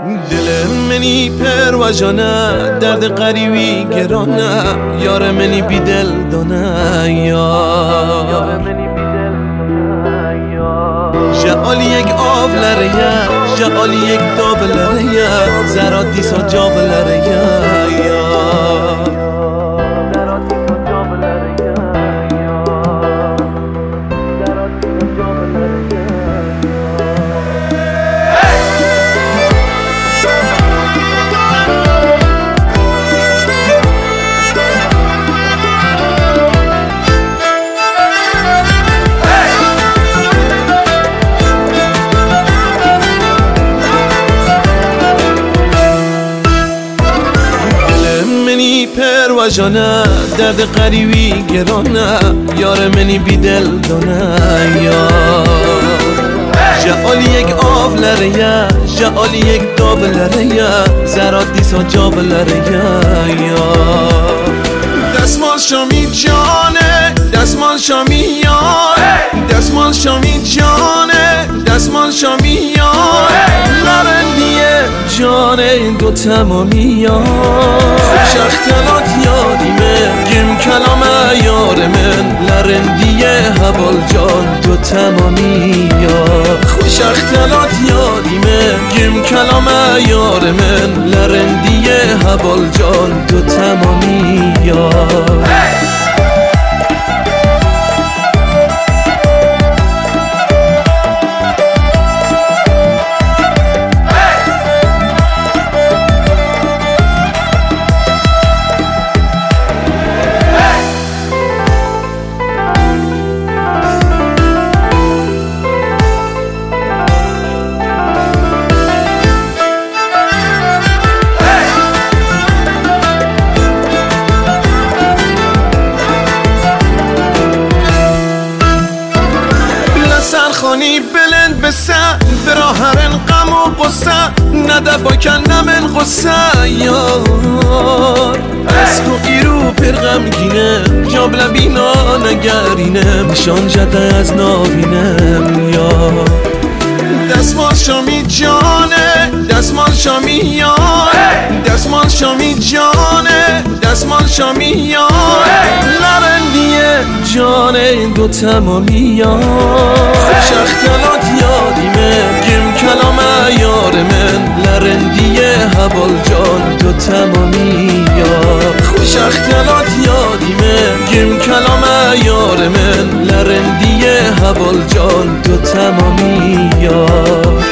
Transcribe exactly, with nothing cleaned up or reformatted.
دل منی پروژانه درد قریبی گرانه یار منی بی دل دانه یار جعالی یک آف لره جعالی یک داب لره زرا دیسا جاب لره پروژانه درد قریبی گرانه یار منی بی دل دانه یار جعالی یک آف لره جعالی یک داب لره زرات دیسا جاب لره یار دستمال شامی جانه دستمال شامی یار دستمال شامی جانه دستمال شامی یار لرندیه جانه دو تمامی یار خوش اختلاط یادیمه گم کلام یار من لرندیه حبال جان دو تمامی یار خوش اختلاط یادیمه گم کلام یار من لرندیه حبال جان دو تمامی یار سرخانی بلند بسن برا هرن غم و بسن نده با کنم غصه یار اسکو ایرو پر غمگینه جاب لبینا نگرینم شان جده از نابینم یار دستمال شامی جانه دستمال شامی یار دستمال شامی جانه دستمال شامی یار لرندیه جانه دو تمامی یار خوش اختلاط یادیمه گم کلام یار من لرندیه حبال جان دو تمامی یار خوش اختلاط یادیمه گم کلام یار من لرندیه حبال جان دو تمامی یار